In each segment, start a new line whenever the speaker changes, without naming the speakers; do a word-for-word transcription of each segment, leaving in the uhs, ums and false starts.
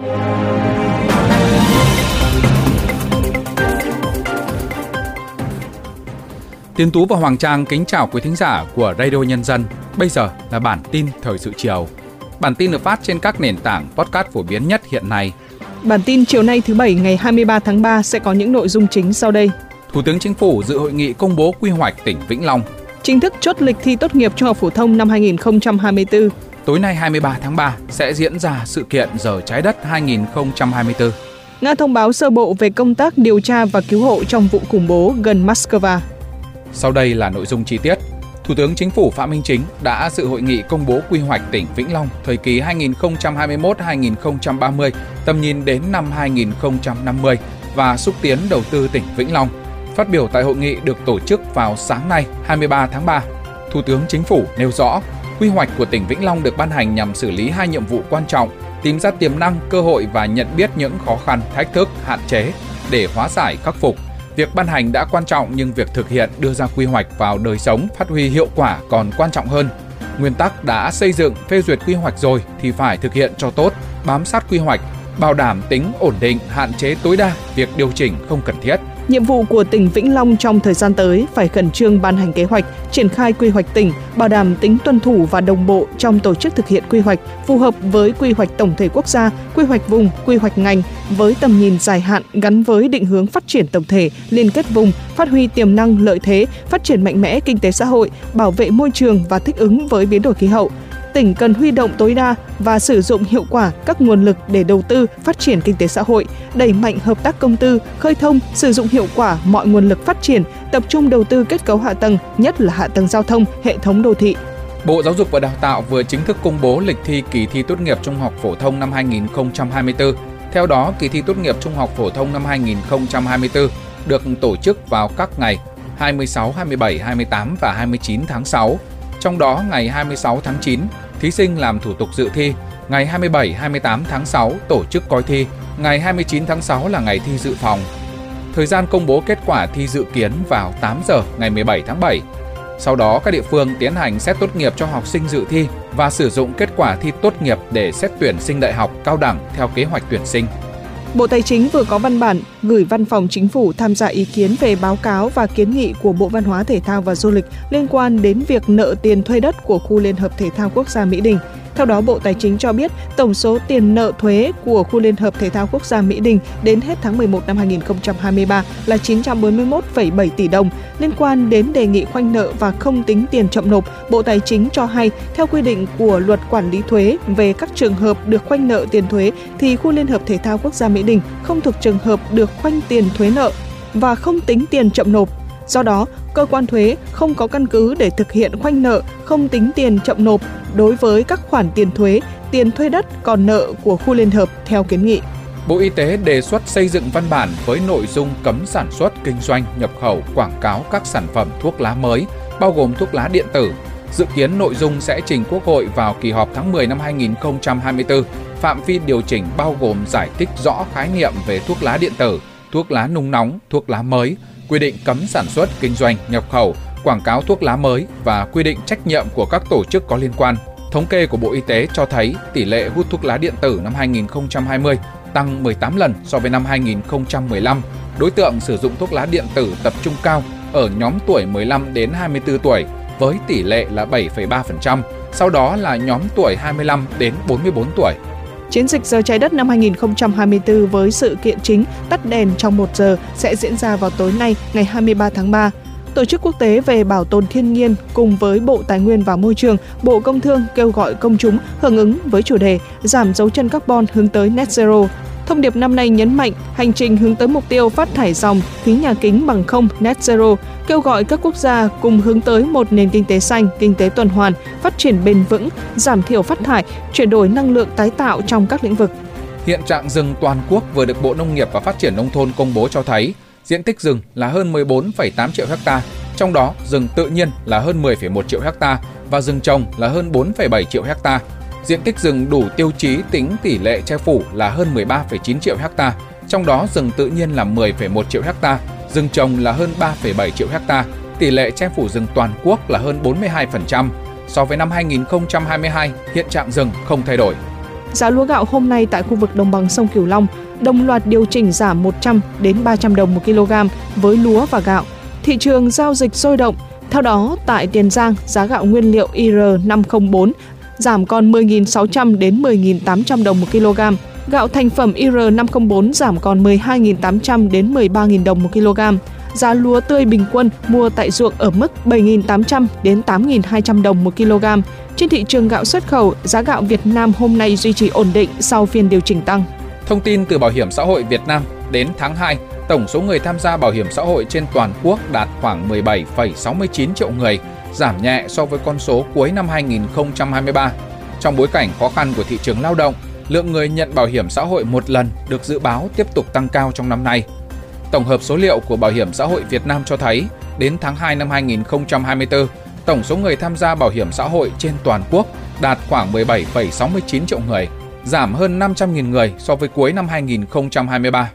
Tiến Tú và Hoàng Trang kính chào quý thính giả của Radio Nhân dân. Bây giờ là bản tin thời sự chiều. Bản tin được phát trên các nền tảng podcast phổ biến nhất hiện nay.
Bản tin chiều nay thứ Bảy ngày hai mươi ba tháng ba sẽ có những nội dung chính sau đây.
Thủ tướng Chính phủ dự hội nghị công bố quy hoạch tỉnh Vĩnh Long.
Chính thức chốt lịch thi tốt nghiệp trung học phổ thông năm hai nghìn không trăm hai mươi tư.
Tối nay hai mươi ba tháng ba sẽ diễn ra sự kiện Giờ Trái Đất hai nghìn không trăm hai mươi tư.
Nga thông báo sơ bộ về công tác điều tra và cứu hộ trong vụ khủng bố gần Moscow.
Sau đây là nội dung chi tiết. Thủ tướng Chính phủ Phạm Minh Chính đã dự hội nghị công bố quy hoạch tỉnh Vĩnh Long thời kỳ hai nghìn không trăm hai mươi mốt đến hai nghìn không trăm ba mươi, tầm nhìn đến năm hai nghìn không trăm năm mươi và xúc tiến đầu tư tỉnh Vĩnh Long. Phát biểu tại hội nghị được tổ chức vào sáng nay hai mươi ba tháng ba, Thủ tướng Chính phủ nêu rõ, quy hoạch của tỉnh Vĩnh Long được ban hành nhằm xử lý hai nhiệm vụ quan trọng, tìm ra tiềm năng, cơ hội và nhận biết những khó khăn, thách thức, hạn chế để hóa giải khắc phục. Việc ban hành đã quan trọng nhưng việc thực hiện đưa ra quy hoạch vào đời sống, phát huy hiệu quả còn quan trọng hơn. Nguyên tắc đã xây dựng, phê duyệt quy hoạch rồi thì phải thực hiện cho tốt, bám sát quy hoạch, bảo đảm tính ổn định, hạn chế tối đa việc điều chỉnh không cần thiết.
Nhiệm vụ của tỉnh Vĩnh Long trong thời gian tới phải khẩn trương ban hành kế hoạch, triển khai quy hoạch tỉnh, bảo đảm tính tuân thủ và đồng bộ trong tổ chức thực hiện quy hoạch, phù hợp với quy hoạch tổng thể quốc gia, quy hoạch vùng, quy hoạch ngành, với tầm nhìn dài hạn gắn với định hướng phát triển tổng thể, liên kết vùng, phát huy tiềm năng lợi thế, phát triển mạnh mẽ kinh tế xã hội, bảo vệ môi trường và thích ứng với biến đổi khí hậu. Tỉnh cần huy động tối đa và sử dụng hiệu quả các nguồn lực để đầu tư, phát triển kinh tế xã hội, đẩy mạnh hợp tác công tư, khơi thông, sử dụng hiệu quả mọi nguồn lực phát triển, tập trung đầu tư kết cấu hạ tầng, nhất là hạ tầng giao thông, hệ thống đô thị.
Bộ Giáo dục và Đào tạo vừa chính thức công bố lịch thi kỳ thi tốt nghiệp trung học phổ thông năm hai nghìn không trăm hai mươi tư. Theo đó, kỳ thi tốt nghiệp trung học phổ thông năm hai nghìn không trăm hai mươi tư được tổ chức vào các ngày hai mươi sáu, hai mươi bảy, hai mươi tám và hai mươi chín tháng sáu. Trong đó, ngày hai mươi sáu tháng chín, thí sinh làm thủ tục dự thi, ngày hai mươi bảy, hai mươi tám tháng sáu tổ chức coi thi, ngày hai mươi chín tháng sáu là ngày thi dự phòng. Thời gian công bố kết quả thi dự kiến vào tám giờ ngày mười bảy tháng bảy. Sau đó, các địa phương tiến hành xét tốt nghiệp cho học sinh dự thi và sử dụng kết quả thi tốt nghiệp để xét tuyển sinh đại học, cao đẳng theo kế hoạch tuyển sinh.
Bộ Tài chính vừa có văn bản gửi Văn phòng Chính phủ tham gia ý kiến về báo cáo và kiến nghị của Bộ Văn hóa Thể thao và Du lịch liên quan đến việc nợ tiền thuê đất của khu Liên hợp Thể thao Quốc gia Mỹ Đình. Theo đó, Bộ Tài chính cho biết tổng số tiền nợ thuế của khu Liên hợp Thể thao Quốc gia Mỹ Đình đến hết tháng mười một năm hai nghìn không trăm hai mươi ba là chín trăm bốn mươi mốt phẩy bảy tỷ đồng. Liên quan đến đề nghị khoanh nợ và không tính tiền chậm nộp, Bộ Tài chính cho hay theo quy định của Luật Quản lý thuế về các trường hợp được khoanh nợ tiền thuế thì khu Liên hợp Thể thao Quốc gia Mỹ Đình không thuộc trường hợp được khoanh tiền thuế nợ và không tính tiền chậm nộp. Do đó, cơ quan thuế không có căn cứ để thực hiện khoanh nợ, không tính tiền chậm nộp đối với các khoản tiền thuế, tiền thuê đất còn nợ của khu liên hợp theo kiến nghị.
Bộ Y tế đề xuất xây dựng văn bản với nội dung cấm sản xuất, kinh doanh, nhập khẩu, quảng cáo các sản phẩm thuốc lá mới, bao gồm thuốc lá điện tử. Dự kiến nội dung sẽ trình Quốc hội vào kỳ họp tháng mười năm hai nghìn không trăm hai mươi tư. Phạm vi điều chỉnh bao gồm giải thích rõ khái niệm về thuốc lá điện tử, thuốc lá nung nóng, thuốc lá mới, quy định cấm sản xuất, kinh doanh, nhập khẩu, quảng cáo thuốc lá mới và quy định trách nhiệm của các tổ chức có liên quan. Thống kê của Bộ Y tế cho thấy tỷ lệ hút thuốc lá điện tử năm hai nghìn không trăm hai mươi tăng mười tám lần so với năm hai nghìn không trăm mười lăm. Đối tượng sử dụng thuốc lá điện tử tập trung cao ở nhóm tuổi mười lăm đến hai mươi tư tuổi với tỷ lệ là bảy phẩy ba phần trăm, sau đó là nhóm tuổi hai mươi lăm đến bốn mươi tư tuổi.
Chiến dịch Giờ Trái Đất năm hai nghìn không trăm hai mươi tư với sự kiện chính tắt đèn trong một giờ sẽ diễn ra vào tối nay ngày hai mươi ba tháng ba. Tổ chức quốc tế về bảo tồn thiên nhiên cùng với Bộ Tài nguyên và Môi trường, Bộ Công Thương kêu gọi công chúng hưởng ứng với chủ đề giảm dấu chân carbon hướng tới net zero. Thông điệp năm nay nhấn mạnh hành trình hướng tới mục tiêu phát thải ròng khí nhà kính bằng không net zero, kêu gọi các quốc gia cùng hướng tới một nền kinh tế xanh, kinh tế tuần hoàn, phát triển bền vững, giảm thiểu phát thải, chuyển đổi năng lượng tái tạo trong các lĩnh vực.
Hiện trạng rừng toàn quốc vừa được Bộ Nông nghiệp và Phát triển Nông thôn công bố cho thấy diện tích rừng là hơn mười bốn phẩy tám triệu ha, trong đó rừng tự nhiên là hơn mười phẩy một triệu ha và rừng trồng là hơn bốn phẩy bảy triệu ha. Diện tích rừng đủ tiêu chí tính tỷ lệ che phủ là hơn mười ba phẩy chín triệu ha, trong đó rừng tự nhiên là mười phẩy một triệu ha, rừng trồng là hơn ba phẩy bảy triệu ha, tỷ lệ che phủ rừng toàn quốc là hơn bốn mươi hai phần trăm. So với năm hai nghìn không trăm hai mươi hai, hiện trạng rừng không thay đổi.
giá lúa gạo hôm nay tại khu vực đồng bằng sông Cửu Long đồng loạt điều chỉnh giảm một trăm đến ba trăm đồng một kg với lúa và gạo. Thị trường giao dịch sôi động. Theo đó, tại Tiền Giang, giá gạo nguyên liệu I R năm không bốn giảm còn mười nghìn sáu trăm đến mười nghìn tám trăm đồng một kg. Gạo thành phẩm I R năm không bốn giảm còn mười hai nghìn tám trăm đến mười ba nghìn đồng một kg. Giá lúa tươi bình quân mua tại ruộng ở mức bảy nghìn tám trăm đến tám nghìn hai trăm đồng một kg. Trên thị trường gạo xuất khẩu, giá gạo Việt Nam hôm nay duy trì ổn định sau phiên điều chỉnh tăng.
Thông tin từ Bảo hiểm xã hội Việt Nam, đến tháng hai, tổng số người tham gia bảo hiểm xã hội trên toàn quốc đạt khoảng mười bảy phẩy sáu mươi chín triệu người, giảm nhẹ so với con số cuối năm hai nghìn không trăm hai mươi ba. Trong bối cảnh khó khăn của thị trường lao động, lượng người nhận bảo hiểm xã hội một lần được dự báo tiếp tục tăng cao trong năm nay. Tổng hợp số liệu của Bảo hiểm xã hội Việt Nam cho thấy, đến tháng hai năm hai nghìn không trăm hai mươi tư, tổng số người tham gia bảo hiểm xã hội trên toàn quốc đạt khoảng mười bảy phẩy sáu mươi chín triệu người, giảm hơn năm trăm nghìn người so với cuối năm hai nghìn không trăm hai mươi ba.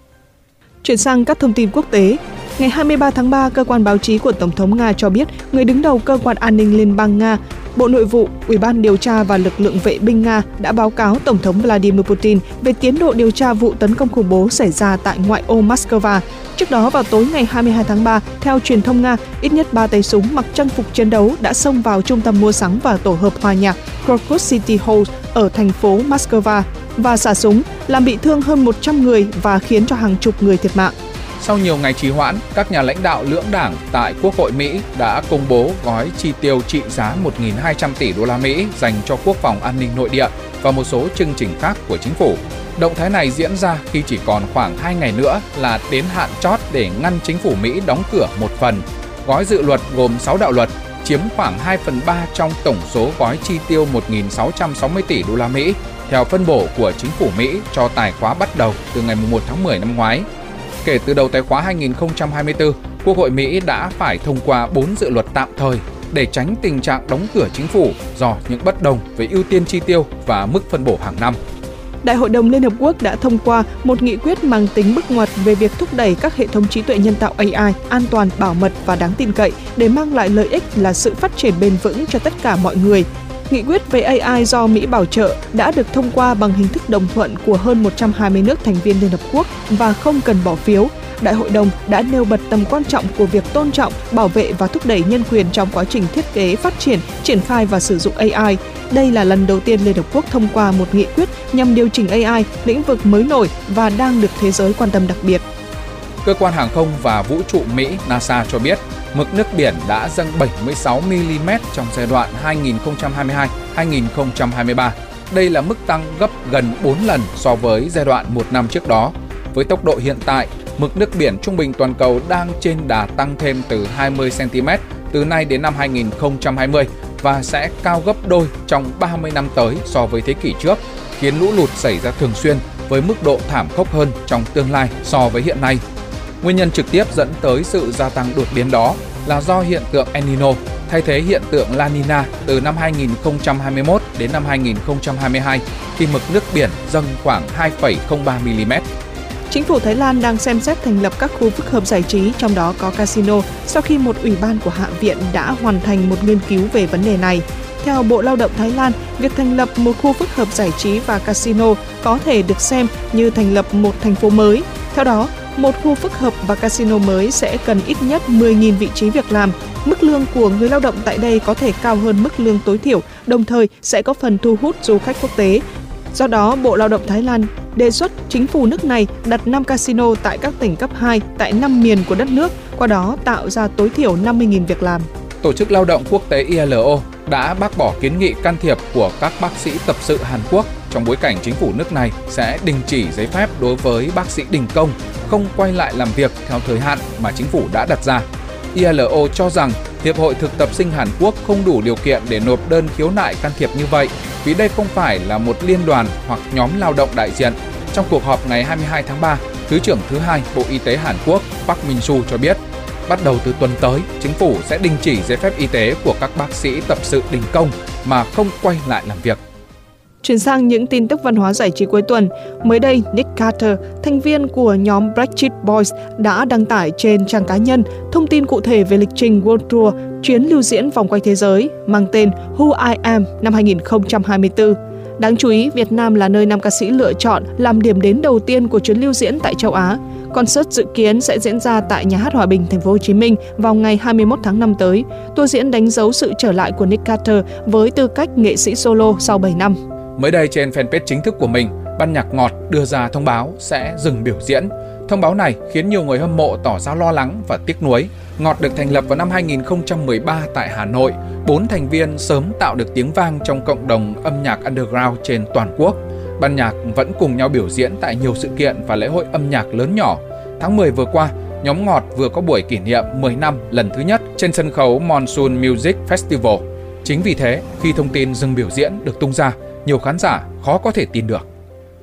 Chuyển sang các thông tin quốc tế. Ngày hai mươi ba tháng ba, cơ quan báo chí của Tổng thống Nga cho biết người đứng đầu Cơ quan An ninh Liên bang Nga, Bộ Nội vụ, Ủy ban điều tra và lực lượng vệ binh Nga đã báo cáo Tổng thống Vladimir Putin về tiến độ điều tra vụ tấn công khủng bố xảy ra tại ngoại ô Moscow. Trước đó vào tối ngày hai mươi hai tháng ba, theo truyền thông Nga, ít nhất ba tay súng mặc trang phục chiến đấu đã xông vào trung tâm mua sắm và tổ hợp hòa nhạc Crocus City Hall ở thành phố Moscow và xả súng, làm bị thương hơn một trăm người và khiến cho hàng chục người thiệt mạng.
Sau nhiều ngày trì hoãn, các nhà lãnh đạo lưỡng đảng tại Quốc hội Mỹ đã công bố gói chi tiêu trị giá một nghìn hai trăm tỷ đô la Mỹ dành cho quốc phòng an ninh nội địa và một số chương trình khác của chính phủ. Động thái này diễn ra khi chỉ còn khoảng hai ngày nữa là đến hạn chót để ngăn chính phủ Mỹ đóng cửa một phần. Gói dự luật gồm sáu đạo luật, chiếm khoảng hai phần ba trong tổng số gói chi tiêu một nghìn sáu trăm sáu mươi tỷ đô la Mỹ theo phân bổ của chính phủ Mỹ cho tài khóa bắt đầu từ ngày mùng một tháng mười năm ngoái. Kể từ đầu tài khóa hai nghìn không trăm hai mươi tư, Quốc hội Mỹ đã phải thông qua bốn dự luật tạm thời để tránh tình trạng đóng cửa chính phủ do những bất đồng về ưu tiên chi tiêu và mức phân bổ hàng năm.
Đại hội đồng Liên Hợp Quốc đã thông qua một nghị quyết mang tính bước ngoặt về việc thúc đẩy các hệ thống trí tuệ nhân tạo A I an toàn, bảo mật và đáng tin cậy để mang lại lợi ích là sự phát triển bền vững cho tất cả mọi người. Nghị quyết về A I do Mỹ bảo trợ đã được thông qua bằng hình thức đồng thuận của hơn một trăm hai mươi nước thành viên Liên Hợp Quốc và không cần bỏ phiếu. Đại hội đồng đã nêu bật tầm quan trọng của việc tôn trọng, bảo vệ và thúc đẩy nhân quyền trong quá trình thiết kế, phát triển, triển khai và sử dụng A I. Đây là lần đầu tiên Liên Hợp Quốc thông qua một nghị quyết nhằm điều chỉnh A I, lĩnh vực mới nổi và đang được thế giới quan tâm đặc biệt.
Cơ quan hàng không và vũ trụ Mỹ NASA cho biết, mực nước biển đã dâng bảy mươi sáu mi-li-mét trong giai đoạn hai nghìn không trăm hai mươi hai đến hai nghìn không trăm hai mươi ba. Đây là mức tăng gấp gần bốn lần so với giai đoạn một năm trước đó. Với tốc độ hiện tại, mực nước biển trung bình toàn cầu đang trên đà tăng thêm từ hai mươi xăng-ti-mét từ nay đến năm hai nghìn không trăm hai mươi và sẽ cao gấp đôi trong ba mươi năm tới so với thế kỷ trước, khiến lũ lụt xảy ra thường xuyên với mức độ thảm khốc hơn trong tương lai so với hiện nay. Nguyên nhân trực tiếp dẫn tới sự gia tăng đột biến đó là do hiện tượng El Nino, thay thế hiện tượng La Nina từ năm hai nghìn không trăm hai mươi mốt đến năm hai nghìn không trăm hai mươi hai, khi mực nước biển dâng khoảng hai phẩy không ba mi-li-mét.
Chính phủ Thái Lan đang xem xét thành lập các khu phức hợp giải trí, trong đó có casino, sau khi một ủy ban của Hạ viện đã hoàn thành một nghiên cứu về vấn đề này. Theo Bộ Lao động Thái Lan, việc thành lập một khu phức hợp giải trí và casino có thể được xem như thành lập một thành phố mới. Theo đó, một khu phức hợp và casino mới sẽ cần ít nhất mười nghìn vị trí việc làm. Mức lương của người lao động tại đây có thể cao hơn mức lương tối thiểu, đồng thời sẽ có phần thu hút du khách quốc tế. Do đó, Bộ Lao động Thái Lan đề xuất chính phủ nước này đặt năm casino tại các tỉnh cấp hai tại năm miền của đất nước, qua đó tạo ra tối thiểu năm mươi nghìn việc làm.
Tổ chức Lao động Quốc tế I L O đã bác bỏ kiến nghị can thiệp của các bác sĩ tập sự Hàn Quốc trong bối cảnh chính phủ nước này sẽ đình chỉ giấy phép đối với bác sĩ đình công không quay lại làm việc theo thời hạn mà chính phủ đã đặt ra. I L O cho rằng Hiệp hội Thực tập sinh Hàn Quốc không đủ điều kiện để nộp đơn khiếu nại can thiệp như vậy vì đây không phải là một liên đoàn hoặc nhóm lao động đại diện. Trong cuộc họp ngày hai mươi hai tháng ba, Thứ trưởng thứ hai Bộ Y tế Hàn Quốc Park Min-soo cho biết, bắt đầu từ tuần tới, chính phủ sẽ đình chỉ giấy phép y tế của các bác sĩ tập sự đình công mà không quay lại làm việc.
Chuyển sang những tin tức văn hóa giải trí cuối tuần. Mới đây, Nick Carter, thành viên của nhóm Backstreet Boys, đã đăng tải trên trang cá nhân thông tin cụ thể về lịch trình World Tour, chuyến lưu diễn vòng quanh thế giới mang tên Who I Am năm hai nghìn không trăm hai mươi tư. Đáng chú ý, Việt Nam là nơi nam ca sĩ lựa chọn làm điểm đến đầu tiên của chuyến lưu diễn tại châu Á. Concert dự kiến sẽ diễn ra tại Nhà hát Hòa Bình, thành phố Hồ Chí Minh vào ngày hai mươi mốt tháng năm tới. Tour diễn đánh dấu sự trở lại của Nick Carter với tư cách nghệ sĩ solo sau bảy năm.
Mới đây trên fanpage chính thức của mình, ban nhạc Ngọt đưa ra thông báo sẽ dừng biểu diễn. Thông báo này khiến nhiều người hâm mộ tỏ ra lo lắng và tiếc nuối. Ngọt được thành lập vào năm hai nghìn không trăm mười ba tại Hà Nội. Bốn thành viên sớm tạo được tiếng vang trong cộng đồng âm nhạc underground trên toàn quốc. Ban nhạc vẫn cùng nhau biểu diễn tại nhiều sự kiện và lễ hội âm nhạc lớn nhỏ. Tháng mười vừa qua, nhóm Ngọt vừa có buổi kỷ niệm mười năm lần thứ nhất trên sân khấu Monsoon Music Festival. Chính vì thế, khi thông tin dừng biểu diễn được tung ra, nhiều khán giả khó có thể tin được.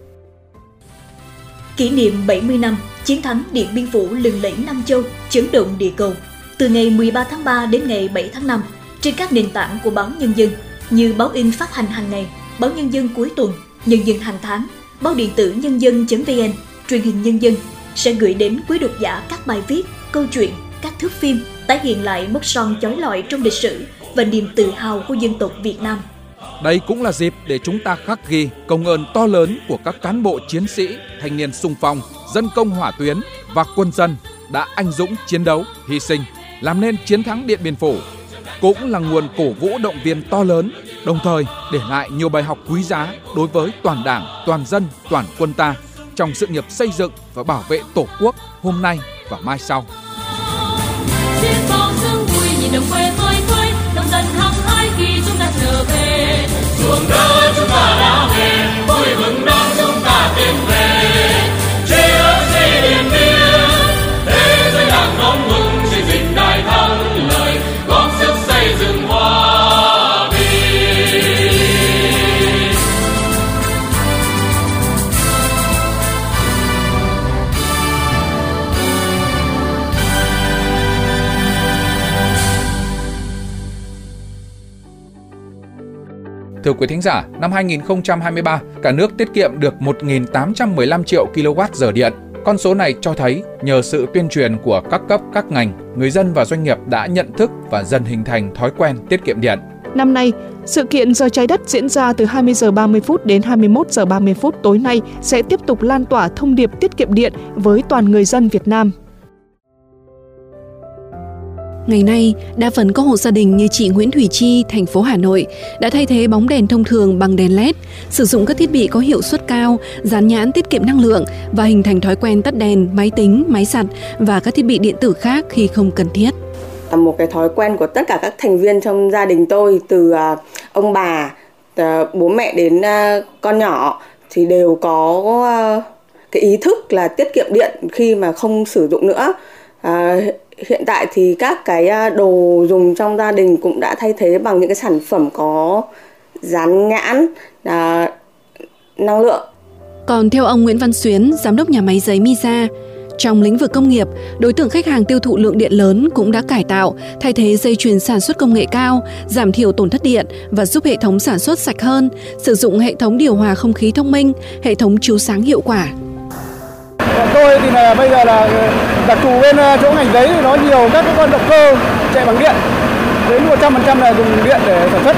Kỷ niệm bảy mươi năm chiến thắng Điện Biên Phủ lừng lẫy Nam Châu, chấn động địa cầu. Từ ngày mười ba tháng ba đến ngày bảy tháng năm, trên các nền tảng của báo Nhân dân như báo in phát hành hàng ngày, báo Nhân dân cuối tuần, Nhân dân hàng tháng, báo điện tử nhân dân.vn, truyền hình Nhân dân sẽ gửi đến quý độc giả các bài viết, câu chuyện, các thước phim tái hiện lại mốc son chói lọi trong lịch sử và niềm tự hào của dân tộc Việt Nam.
Đây cũng là dịp để chúng ta khắc ghi công ơn to lớn của các cán bộ chiến sĩ, thanh niên xung phong, dân công hỏa tuyến và quân dân đã anh dũng chiến đấu, hy sinh, làm nên chiến thắng Điện Biên Phủ. Cũng là nguồn cổ vũ động viên to lớn, đồng thời để lại nhiều bài học quý giá đối với toàn Đảng, toàn dân, toàn quân ta trong sự nghiệp xây dựng và bảo vệ Tổ quốc hôm nay và mai sau.
Ruộng đất chúng ta đã về, vui mừng đón chúng ta tiến về. Tri ân xây Điện Biên, thế giới đang đón mừng chiến dịch đại thắng lợi, góp sức xây dựng hòa bình.
Thưa quý thính giả, năm hai nghìn không trăm hai mươi ba, cả nước tiết kiệm được một nghìn tám trăm mười lăm triệu ki lô oát giờ điện. Con số này cho thấy nhờ sự tuyên truyền của các cấp, các ngành, người dân và doanh nghiệp đã nhận thức và dần hình thành thói quen tiết kiệm điện.
Năm nay, sự kiện Giờ Trái Đất diễn ra từ hai mươi giờ ba mươi phút đến hai mươi mốt giờ ba mươi phút tối nay sẽ tiếp tục lan tỏa thông điệp tiết kiệm điện với toàn người dân Việt Nam.
Ngày nay, đa phần các hộ gia đình như chị Nguyễn Thủy Chi, thành phố Hà Nội đã thay thế bóng đèn thông thường bằng đèn led, sử dụng các thiết bị có hiệu suất cao, dán nhãn tiết kiệm năng lượng và hình thành thói quen tắt đèn, máy tính, máy giặt và các thiết bị điện tử khác khi không cần thiết.
Một cái thói quen của tất cả các thành viên trong gia đình tôi, từ ông bà, bố mẹ đến con nhỏ thì đều có cái ý thức là tiết kiệm điện khi mà không sử dụng nữa. À, hiện tại thì các cái đồ dùng trong gia đình cũng đã thay thế bằng những cái sản phẩm có dán nhãn à, năng lượng.
Còn theo ông Nguyễn Văn Xuyến, giám đốc nhà máy giấy Misa, trong lĩnh vực công nghiệp, đối tượng khách hàng tiêu thụ lượng điện lớn cũng đã cải tạo, thay thế dây chuyền sản xuất công nghệ cao, giảm thiểu tổn thất điện và giúp hệ thống sản xuất sạch hơn, sử dụng hệ thống điều hòa không khí thông minh, hệ thống chiếu sáng hiệu quả.
Còn tôi thì là bây giờ là đặc thù bên chỗ ngành giấy thì nó nhiều các cái con động cơ chạy bằng điện, đến một trăm phần trăm là dùng điện để sản xuất.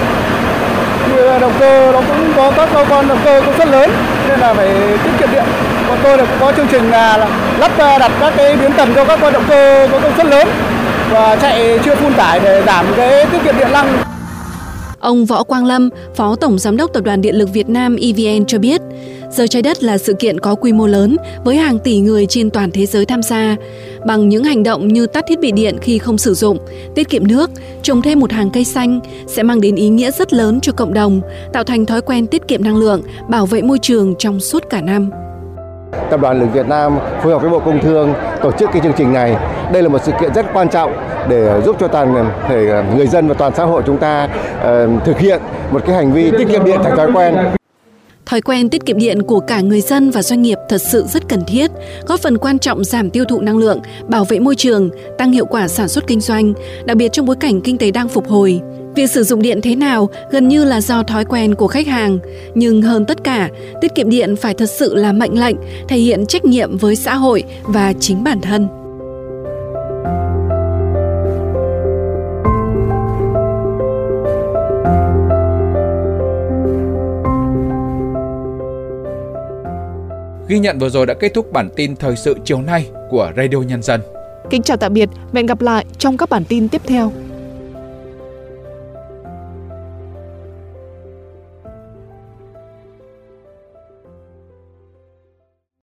Như động cơ nó cũng có các con động cơ công suất lớn nên là phải tiết kiệm điện. Còn tôi là cũng có chương trình là lắp đặt các cái biến tần cho các con động cơ có công suất lớn và chạy chưa phun tải để giảm cái tiết kiệm điện năng.
Ông Võ Quang Lâm, Phó Tổng Giám đốc Tập đoàn Điện lực Việt Nam E V N cho biết, Giờ Trái Đất là sự kiện có quy mô lớn với hàng tỷ người trên toàn thế giới tham gia. Bằng những hành động như tắt thiết bị điện khi không sử dụng, tiết kiệm nước, trồng thêm một hàng cây xanh sẽ mang đến ý nghĩa rất lớn cho cộng đồng, tạo thành thói quen tiết kiệm năng lượng, bảo vệ môi trường trong suốt cả năm.
Tập đoàn Điện lực Việt Nam phối hợp với Bộ Công Thương tổ chức cái chương trình này. Đây là một sự kiện rất quan trọng để giúp cho toàn thể người dân và toàn xã hội chúng ta uh, thực hiện một cái hành vi tiết kiệm điện thành thói quen.
Thói quen tiết kiệm điện của cả người dân và doanh nghiệp thật sự rất cần thiết, góp phần quan trọng giảm tiêu thụ năng lượng, bảo vệ môi trường, tăng hiệu quả sản xuất kinh doanh, đặc biệt trong bối cảnh kinh tế đang phục hồi. Việc sử dụng điện thế nào gần như là do thói quen của khách hàng, nhưng hơn tất cả, tiết kiệm điện phải thật sự là mệnh lệnh, thể hiện trách nhiệm với xã hội và chính bản thân.
Ghi nhận vừa rồi đã kết thúc bản tin thời sự chiều nay của Radio Nhân dân.
Kính chào tạm biệt và hẹn gặp lại trong các bản tin tiếp theo.